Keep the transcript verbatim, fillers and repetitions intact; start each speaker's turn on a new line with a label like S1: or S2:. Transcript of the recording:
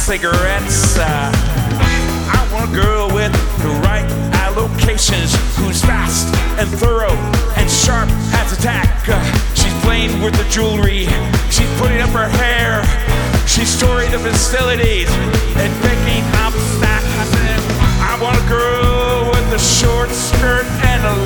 S1: cigarettes. Uh, I want a girl with the right allocations, who's fast and thorough and sharp as a tack. Uh, she's playing with the jewelry, she's putting up her hair, she's storing the facilities and picking up stacks. I said, I want a girl with a short skirt and a